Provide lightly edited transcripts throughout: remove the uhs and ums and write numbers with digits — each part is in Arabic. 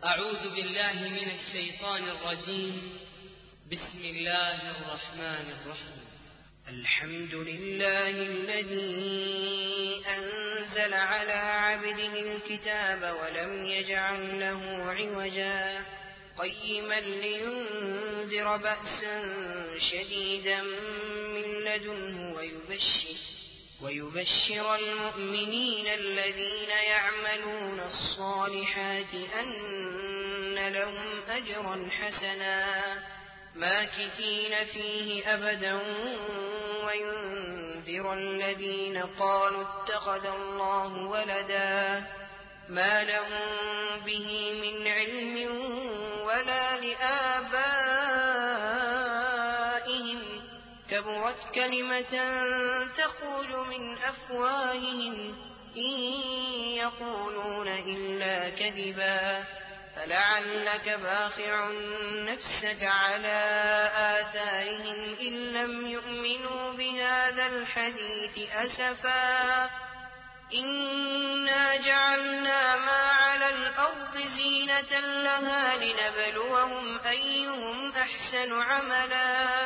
أعوذ بالله من الشيطان الرجيم. بسم الله الرحمن الرحيم. الحمد لله الذي أنزل على عبده الكتاب ولم يجعل له عوجا قيما لينذر بأسا شديدا من لدنه ويبشر المؤمنين الذين يعملون الصالحات أن لهم أجرا حسنا ماكثين فيه أبدا وينذر الذين قالوا اتخذ الله ولدا ما لهم به من علم ولا لآبائهم كبرت كلمة تخرج من أفواههم إن يقولون إلا كذبا فلعلك باخع نفسك على آثارهم إن لم يؤمنوا بهذا الحديث أسفا إنا جعلنا ما على الأرض زينة لها لنبلوهم أيهم أحسن عملا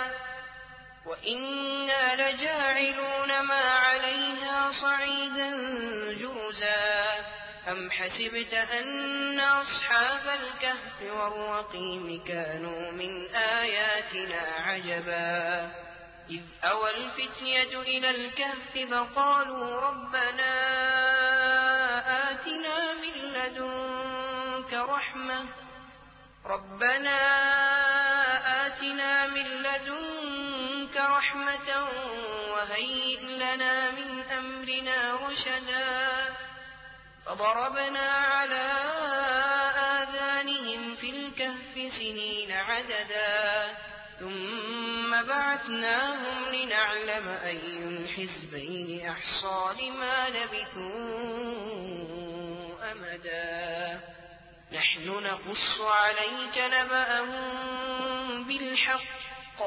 وإنا لجاعلون ما عليها صعيدا جرزا أم حسبت أن أصحاب الكهف والرقيم كانوا من آياتنا عجبا إذ أوى الفتية إلى الكهف فقالوا ربنا آتنا من لدنك رحمة وهيئ لنا من أمرنا رشدا فضربنا على آذانهم في الكهف سنين عددا ثم بعثناهم لنعلم أي الحزبين أحصى لما لبثوا أمدا نحن نقص عليك نبأهم بالحق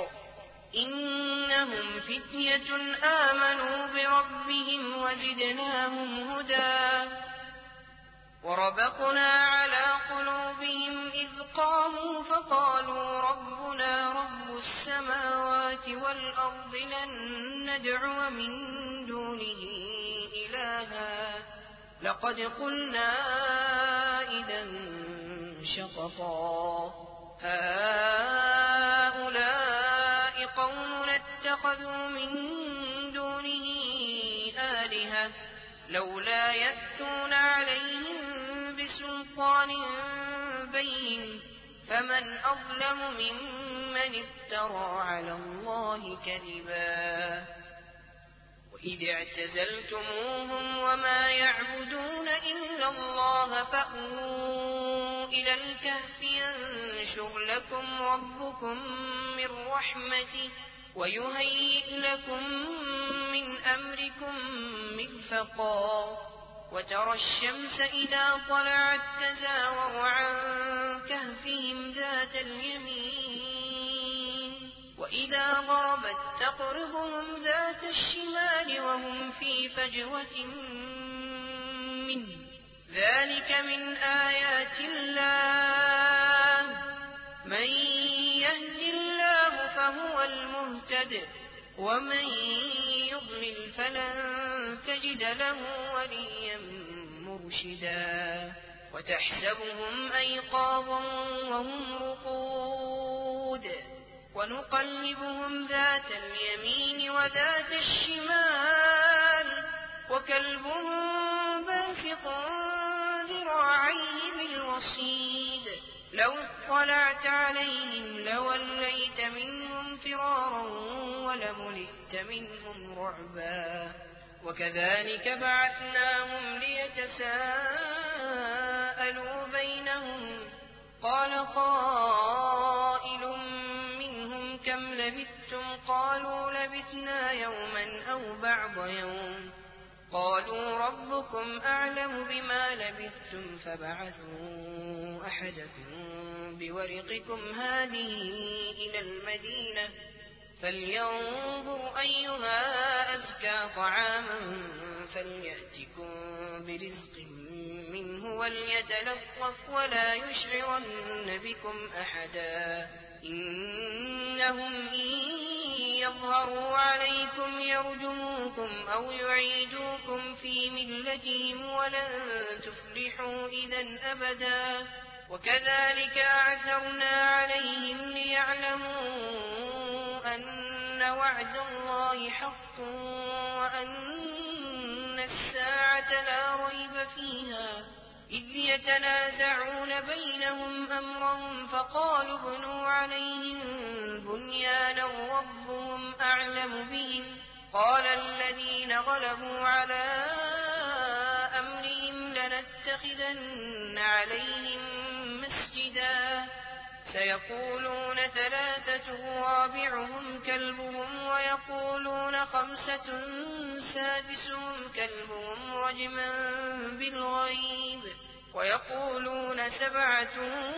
إنهم فتية آمنوا بربهم وزدناهم هدى وربطنا على قلوبهم إذ قاموا فقالوا ربنا رب السماوات والأرض لن ندعو من دونه إلها لقد قلنا إذا شططا هؤلاء قوم اتخذوا من دونه آلهة لولا يأتون عليهم بسلطان بين فمن أظلم ممن افترى على الله كذبا وإذ اعتزلتموهم وما يعبدون إلا الله فأووا إلى الكهف ينشر لكم ربكم من رحمته ويهيئ لكم من أمركم مرفقا وترى الشمس إذا طلعت تزاور عن كهفهم ذات اليمين وإذا غربت تقرضهم ذات الشمال وهم في فجوة منه ذلك من آيات الله من يهد الله فهو المهتد ومن يضلل فلن تجد له وليا مرشدا وتحسبهم أيقاظا وهم رقود ونقلبهم ذات اليمين وذات الشمال وكلبهم باسط ذراعيه بالوصيد لو اطلعت عليهم لوليت منهم فرارا ولملئت منهم رعبا وكذلك بعثناهم ليتساءلوا بينهم قال قائل منهم كم لبثتم قالوا لبثنا يوما أو بعض يوم قالوا ربكم أعلم بما لبثتم فبعثوا أحدكم بورقكم هذه إلى المدينة فلينظر أيها أزكى طعاما فليأتكم برزق منه وليتلطف ولا يشعرن بكم أحدا إنهم إن يظهروا عليكم يرجموكم أو يعيدوكم في ملتهم ولن تفلحوا إذا أبدا وكذلك أعثرنا عليهم ليعلموا أن وعد الله حق وأن الساعة لا ريب فيها إذ يتنازعون بينهم أمرهم فقالوا ابنوا عليهم بنيانا ربهم أعلم بهم قال الذين غلبوا على أمرهم لنتخذن عليهم مسجدا سيقولون ثلاثة رابعهم كلبهم ويقولون خمسة سادسهم كلبهم رجما بالغيب ويقولون سبعة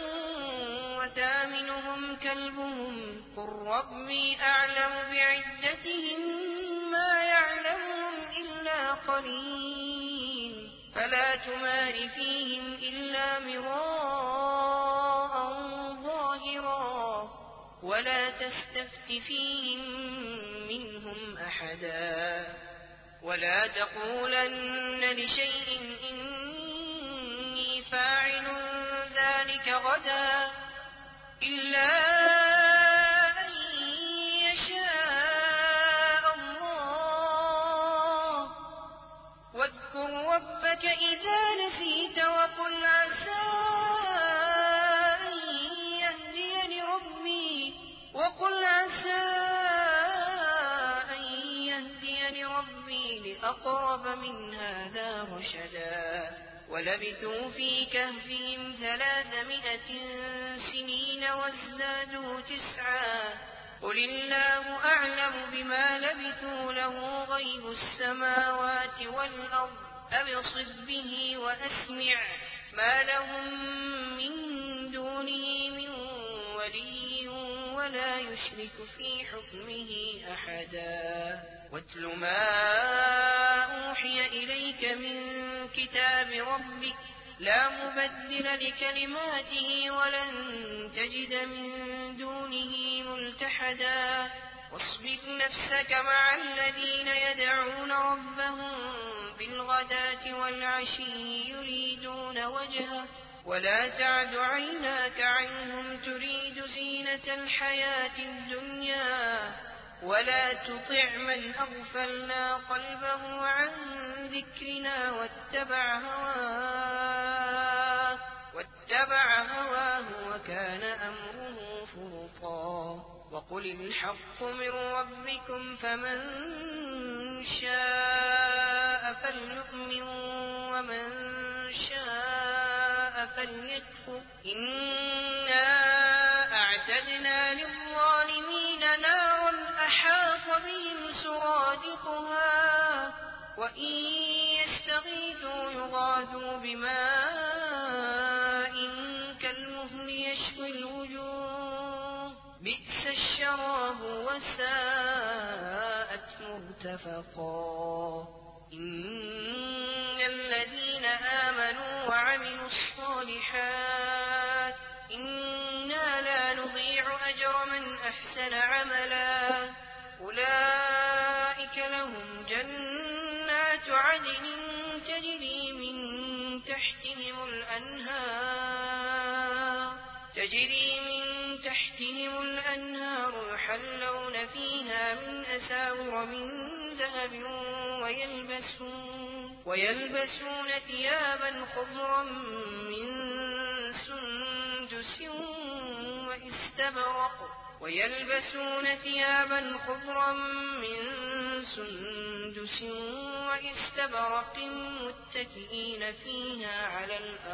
وثامنهم كلبهم قل ربي أعلم بعدتهم ما يعلمهم إلا قليل فلا تمار فيهم إلا مراء ظاهرا ولا تستفت فيهم منهم أحدا ولا تقولن لشيء إني فاعل ذلك غدا إلا أن يشاء الله واذكر ربك إذا نسيت وقل عسى أن يهديني ربي لأقرب من هذا رشدا ولبثوا في كهفهم 300 سنين وازدادوا 9 قل الله أعلم بما لبثوا له غيب السماوات والأرض أبصر به وأسمع ما لهم من دونه من ولي ولا يشرك في حكمه أحدا واتل ما أوحي إليك من كتاب ربك لا مبدل لكلماته ولن تجد من دونه ملتحدا واصبر نفسك مع الذين يدعون ربهم بالغداة والعشي يريدون وجهه ولا تعد عيناك عنهم تريد زينة الحياة الدنيا ولا تطع من أغفلنا قلبه عن ذكرنا واتبع هواه وكان أمره فرطا وقل الحق من ربكم فمن شاء فليؤمن ومن شاء فليكفر إنا أعتدنا للظالمين نارا أحاط بهم سرادقها وإن يستغيثوا يغاثوا بماء كالمهل يشوي الوجوه بئس الشراب وساءت مرتفقا إن الذين آمنوا وعملوا الصالحات إنا لا نضيع أجر من أحسن عملا أولئك لهم جنات عدن تجري من تحتهم الأنهار يحلون فيها من أساور من ذهب ويلبسون ثيابا خضرا من سندس واستبرق متكئين فيها على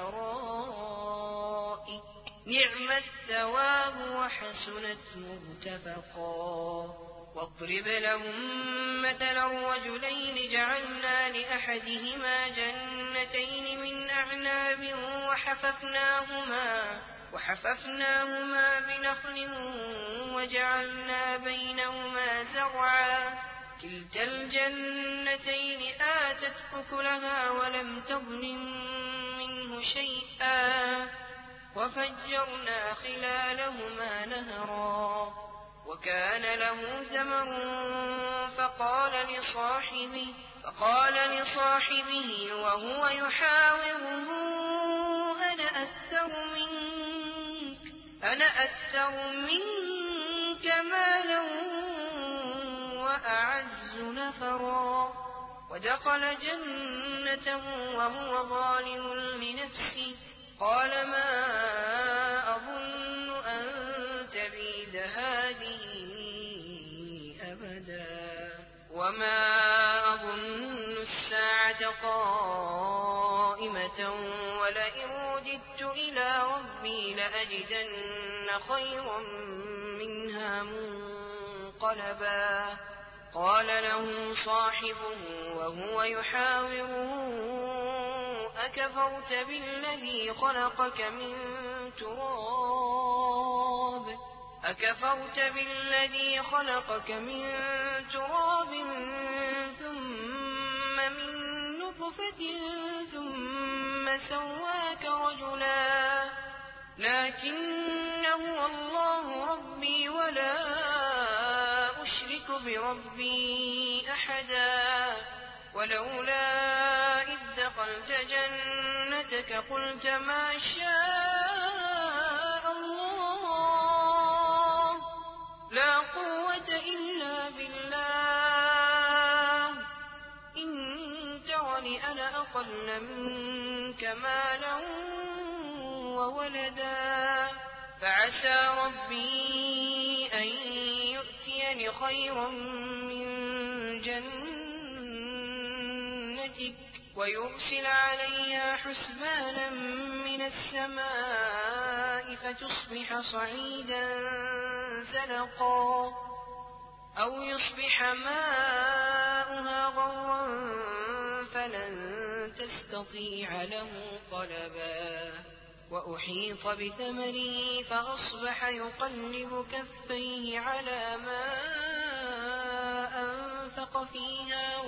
الأرائك نعم الثواب وحسنت مرتفقا واضرب لهم مثلا الرجلين جعلنا لأحدهما جنتين من أعناب وحففناهما بنخل وجعلنا بينهما زرعا كلتا الجنتين آتت أكلها ولم تظلم منه شيئا وفجرنا خلالهما نهرا وكان له ثمر فقال لصاحبه وهو يحاوره أنا أكثر منك مالا وأعز نفرا ودخل جنته وهو ظالم لنفسه قال ما أظن أن تبيد هذه أبدا وما أظن الساعة قائمة ولئن رددت إلى ربي لأجدن خيرا منها منقلبا قال له صاحبه وهو يحاوره أكفرت بالذي خلقك من تراب ثم من نطفة ثم سواك رجلا لكن هو الله ربي ولا أشرك بربي أحدا ولولا إذ دخلت جنتك قلت ما شاء الله لا قوة إلا بالله إن ترني أنا أقل منك مالا وولدا فعسى ربي أن يؤتيني خيرا من جنتك ويرسل عليها حسبانا من السماء فتصبح صعيدا زلقا أو يصبح ماؤها غورا فلن تستطيع له طلبا وأحيط بثمره فأصبح يقلب كفيه على ما أنفق فيها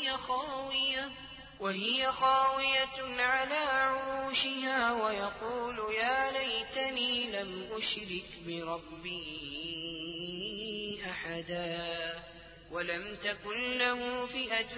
وهي خاوية على عروشها ويقول يا ليتني لم أشرك بربي أحدا ولم تكن له فئة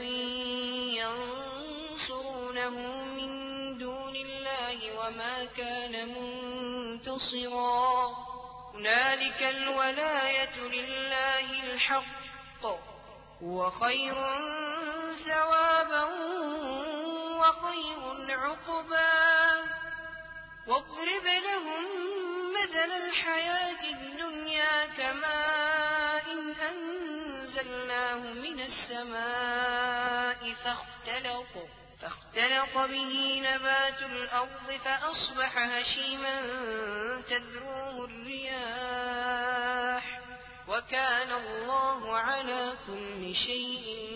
ينصرونه من دون الله وما كان منتصرا هنالك الولاية لله الحق هو خير ثوابا وخير عقبا واضرب لهم مثل الحياة الدنيا كماء أنزلناه من السماء فاختلط به نبات الأرض فأصبح هشيما تذروه الرياح وكان الله على كل شيء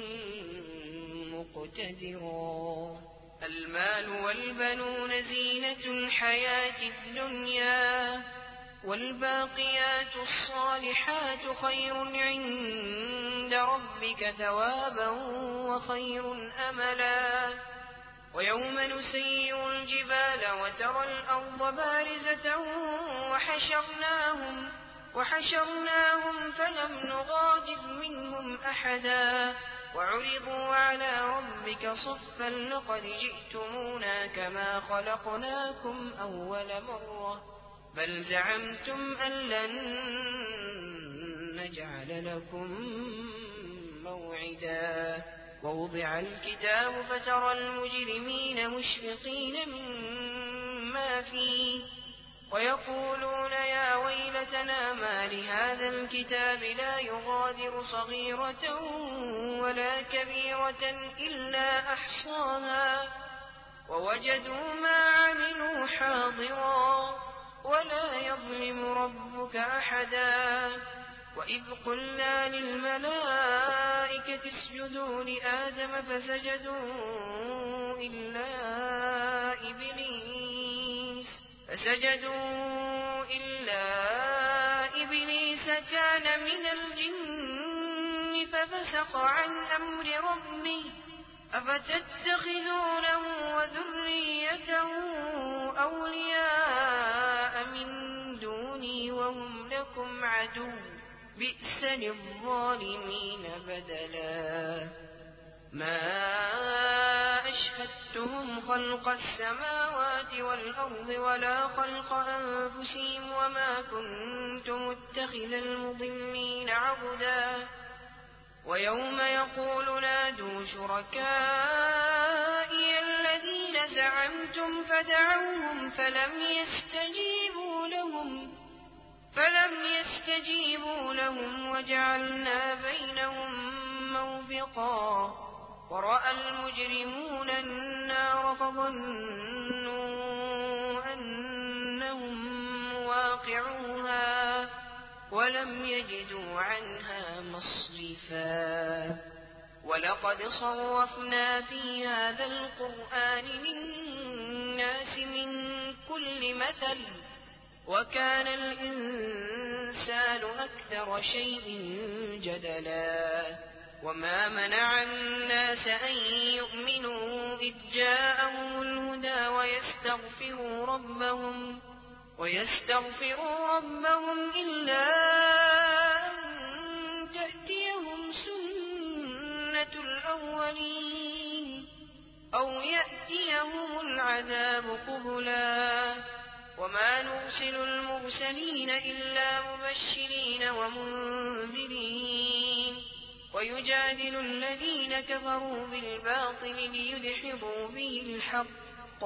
مقتدرا المال والبنون زينة الحياة الدنيا والباقيات الصالحات خير عند ربك ثوابا وخير أملا ويوم نسير الجبال وترى الأرض بارزة وحشرناهم فلم نغادر منهم أحدا وعرضوا على ربك صفا لقد جئتمونا كما خلقناكم أول مرة بل زعمتم أن لن نجعل لكم موعدا ووضع الكتاب فترى المجرمين مشفقين مما فيه ويقولون يا ويلتنا ما لهذا الكتاب لا يغادر صغيرة ولا كبيرة إلا أحصاها ووجدوا ما عملوا حاضرا ولا يظلم ربك أحدا وإذ قلنا للملائكة اسجدوا لآدم فسجدوا إلا إبليس كان من الجن ففسق عن أمر ربه أفتتخذونه وذريته أولياء من دوني وهم لكم عدو بئس للظالمين بدلا ما أشهدتهم خلق السماوات والأرض ولا خلق أنفسهم وما كنت متخذ المضلين عضدا ويوم يقول نادوا شركائي الذين زعمتم فدعوهم فلم يستجيبوا لهم وجعلنا بينهم موبقا ورأى المجرمون النار فظنوا أنهم واقعوها ولم يجدوا عنها مصرفا ولقد صرفنا في هذا القرآن للناس من كل مثل وكان الإنسان أكثر شيء جدلا وما منع الناس أن يؤمنوا إذ جاءهم الهدى ويستغفروا ربهم إلا أن تأتيهم سنة الأولين أو يأتيهم العذاب قبلا وما نرسل المرسلين إلا مبشرين ومنذرين ويجادل الذين كفروا بالباطل ليدحضوا به الحق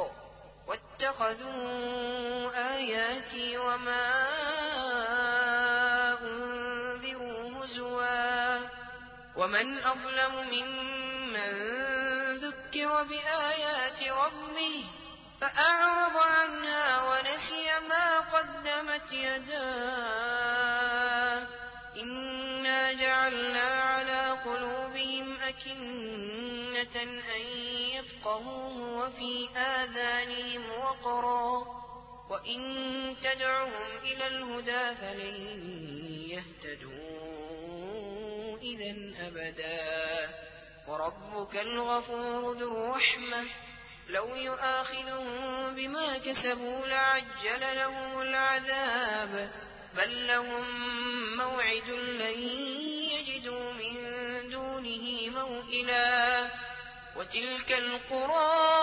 واتخذوا آياتي وما أنذروا هزوا ومن أظلم ممن ذكر بآيات ربه فأعرض عنها ونسي ما قدمت يداه إنا جعلنا على قلوبهم أكنة أن يفقهوه وفي آذانهم وقرا وإن تدعهم إلى الهدى فلن يهتدوا إذا أبدا وربك الغفور ذو الرحمة لو يؤاخذهم بما كسبوا لعجل لهم العذاب بل لهم موعد لن يجدوا من دونه موئلا وتلك القرى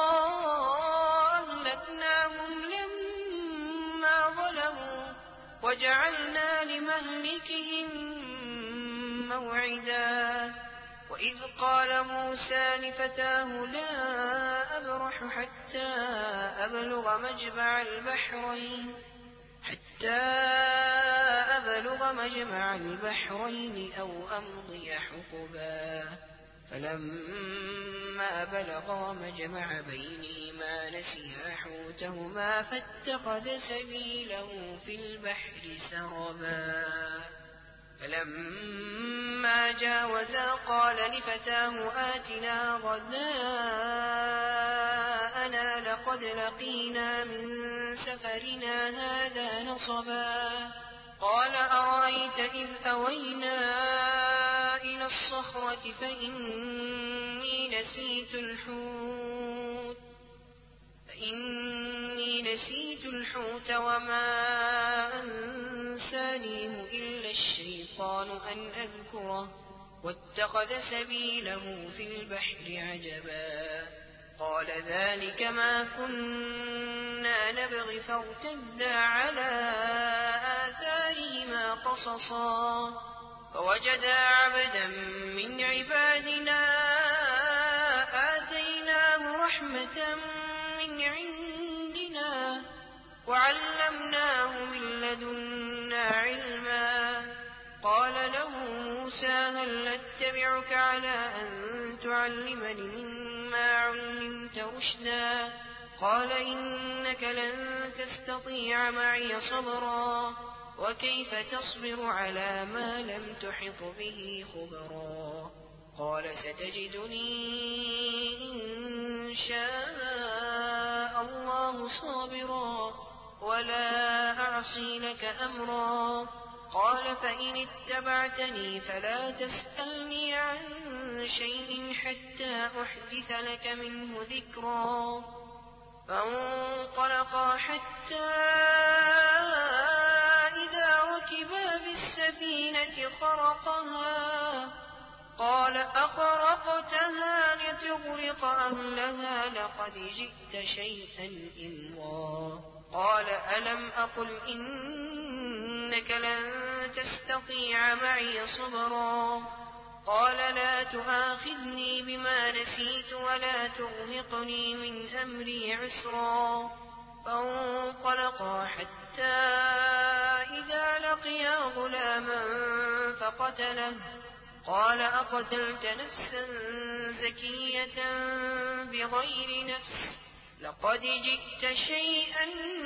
أهلكناهم لما ظلموا وجعلنا لمهلكهم موعدا وإذ قال موسى لفتاه لا أبرح حتى أبلغ مجمع البحرين أو أمضي حقبا فلما بلغا مجمع بينهما نسيا حوتهما فاتخذ سبيله في البحر سربا فلما جاوزا قال لفتاه آتنا غداءنا لقد لقينا من سفرنا هذا نصبا قال أرأيت إذ أوينا إلى الصخرة فإني نسيت الحوت وما أنسانيه إلا الشيطان أن أذكره واتخذ سبيله في البحر عجبا قال ذلك ما كنا نبغي فارتدا على آثارهما قصصا فوجدا عبدا من عبادنا آتيناه رحمة من عندنا وعلمناه من لدنا علما قال له موسى هل أتبعك على أن تعلمني مما علمت رشدا قال إنك لن تستطيع معي صبرا وكيف تصبر على ما لم تحط به خبرا قال ستجدني إن شاء الله صابرا ولا أعصي لك أمرا قال فإن اتبعتني فلا تسألني عن شيء حتى أحدث لك منه ذكرا. فانطلقا حتى إذا ركبا بالسفينة خرقها قال أخرقتها لتغرق أهلها لقد جئت شيئا إمرا. قال ألم أقل إنك لن تستطيع معي صبرا. قال لا تؤاخذني بما نسيت ولا ترهقني من أمري عسرا. فانطلقا حتى إذا لقيا غلاما فقتله قال أقتلت نفسا زكية بغير نفس لقد جئت شيئا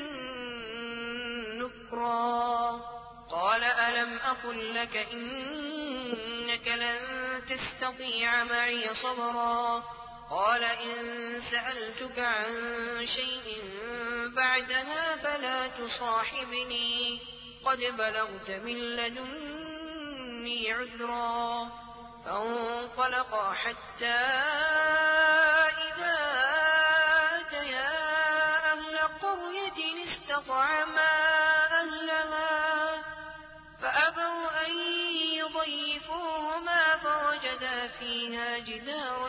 نكرا. قال ألم أقل لك إنك لن تستطيع معي صبرا. قال إن سألتك عن شيء بعدها فلا تصاحبني قد بلغت من لدني عذرا. فانطلقا حتى إذا أتيا أهل قرية استطعما أهلها فأبوا أن يضيفوهما فوجدا فيها جدارا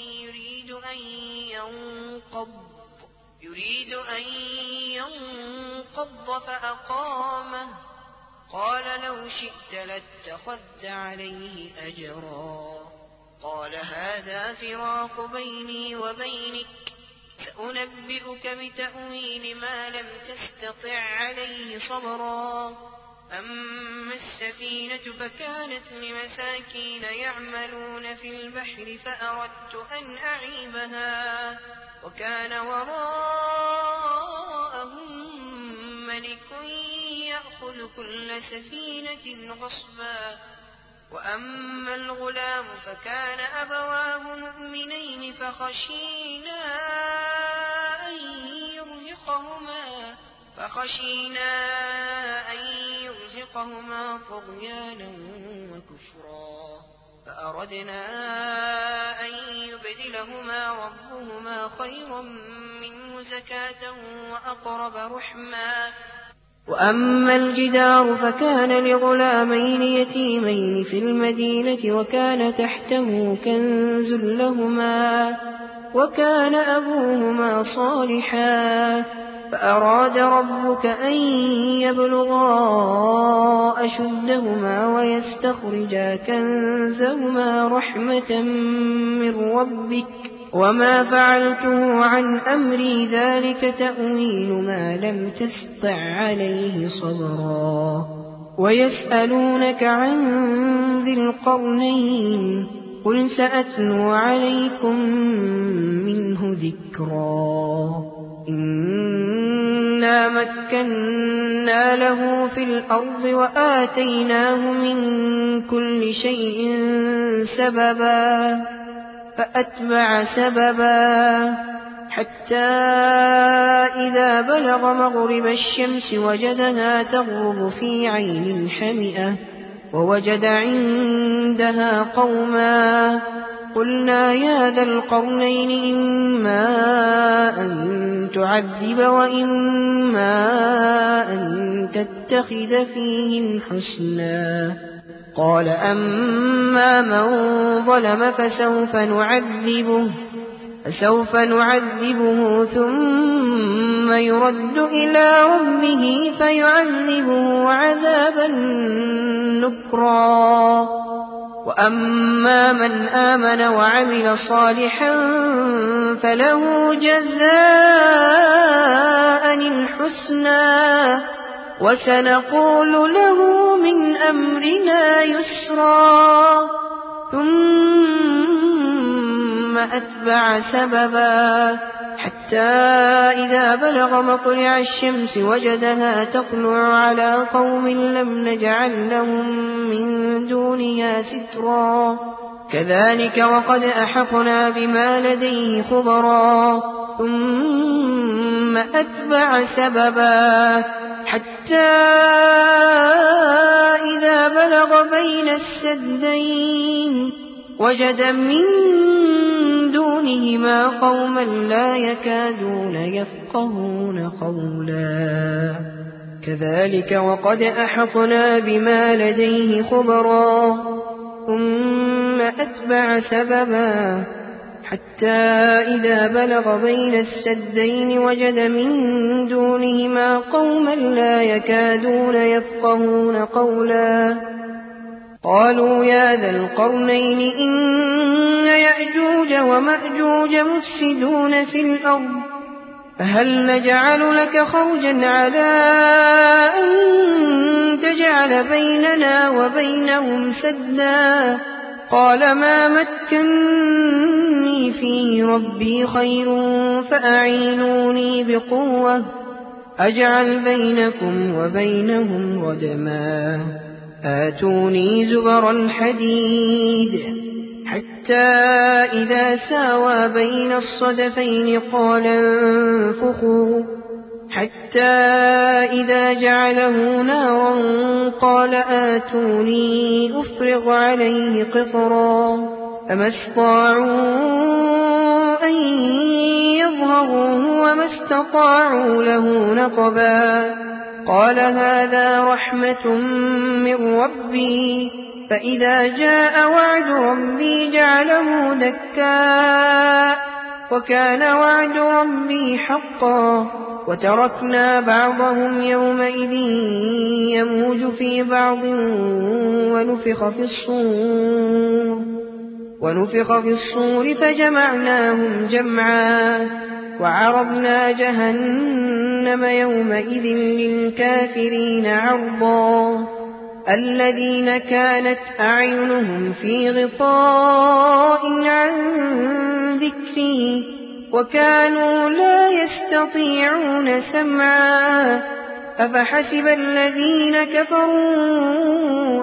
يريد أن ينقض فأقامه. قال لو شئت لاتخذت عليه أجرا. قال هذا فراق بيني وبينك سأنبئك بتأويل ما لم تستطع عليه صبرا. أما السفينة فكانت لمساكين يعملون في البحر فأردت أن أعيبها وكان وراءهم ملك يأخذ كل سفينة غصبا. وأما الغلام فكان أبواه مؤمنين فخشينا أن يرهقهما طغيانا وكفرا. فأردنا أن يبدلهما ربهما خيرا منه زكاة وأقرب رحما. وأما الجدار فكان لغلامين يتيمين في المدينة وكان تحته كنز لهما وكان أبوهما صالحا فأراد ربك أن يبلغا أشدهما ويستخرجا كنزهما رحمة من ربك وما فعلته عن أمري ذلك تأويل ما لم تستطع عليه صبرا. ويسألونك عن ذي القرنين قل سأتلو عليكم منه ذكرا. إنا مكنا له في الأرض وآتيناه من كل شيء سببا فأتبع سببا حتى إذا بلغ مغرب الشمس وجدها تغرب في عين حمئة ووجد عندها قوما قلنا يا ذا القرنين إما أن تعذب وإما أن تتخذ فيهم حسنا. قال أما من ظلم فسوف نعذبه ثم يرد إلى ربه فيعذبه عذابا نكرا. وأما من آمن وعمل صالحا فله جزاء الحسنى وسنقول له من أمرنا يسرا. ثم أتبع سببا حتى إذا بلغ مطلع الشمس وجدها تطلع على قوم لم نجعل لهم من دونها سترا. كذلك وقد أحطنا بما لديه خبرا. ثم أتبع سببا حتى بلغ بين السدين وجد من دونهما قوما لا يكادون يفقهون قولا كذلك وقد أحطنا بما لديه خبرا ثم أتبع سببا حتى إذا بلغ بين السدين وجد من دونهما قوما لا يكادون يفقهون قولا قالوا يا ذا القرنين إن يأجوج ومأجوج مفسدون في الأرض فهل نجعل لك خرجا على أن تجعل بيننا وبينهم سدا قال ما مكني فيه ربي خير فأعينوني بقوة أجعل بينكم وبينهم ردما آتوني زبر الحديد حتى إذا ساوى بين الصدفين قال انفخوا حتى إذا جعله نارا قال آتوني أفرغ عليه قطرا فما استطاعوا أن يظهروه وما استطاعوا له نقبا قال هذا رحمة من ربي فإذا جاء وعد ربي جعله دكا وكان وعد ربي حقا وتركنا بعضهم يومئذ يموج في بعض ونفخ في الصور فجمعناهم جمعا وعرضنا جهنم يومئذ للكافرين عرضا الذين كانت أعينهم في غطاء عن ذكري وكانوا لا يستطيعون سمعا أفحسب الذين كفروا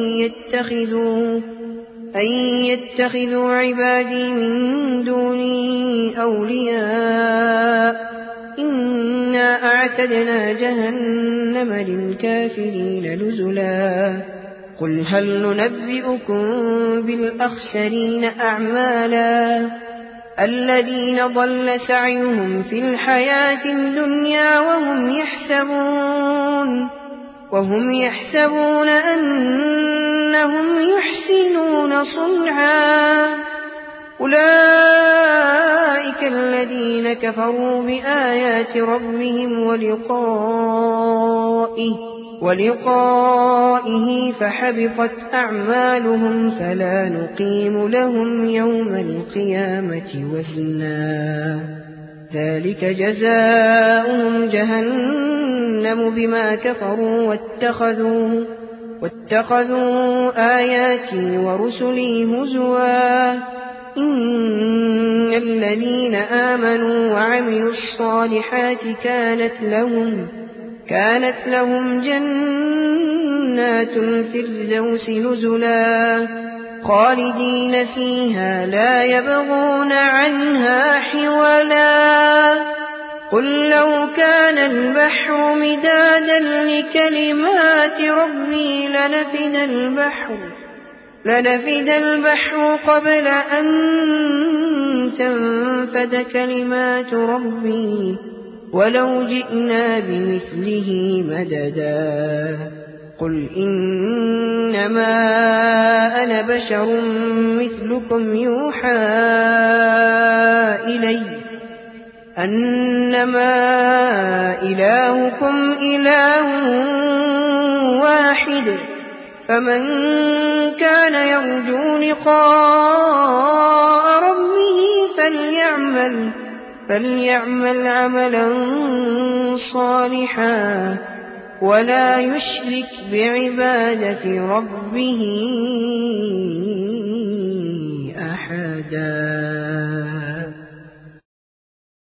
أن يتخذوا عبادي من دوني أولياء إنا أعتدنا جهنم للكافرين نزلا قل هل ننبئكم بالأخسرين أعمالا الذين ضل سعيهم في الحياة الدنيا وهم يحسبون أنهم يحسنون صنعا أولئك الذين كفروا بآيات ربهم ولقائه فحبطت أعمالهم فلا نقيم لهم يوم القيامة وزنا ذلك جزاؤهم جهنم بما كفروا واتخذوا آياتي ورسلي هزوا إن الذين آمنوا وعملوا الصالحات كانت لهم جنات الفردوس نزلا خالدين فيها لا يبغون عنها حولا قل لو كان البحر مدادا لكلمات ربي لنفد البحر قبل أن تنفد كلمات ربي ولو جئنا بمثله مددا قل إنما أنا بشر مثلكم يوحى إلي أنما إلهكم إله واحد فمن كان يرجو لقاء ربه فليعمل عملا صالحا ولا يشرك بعبادة ربه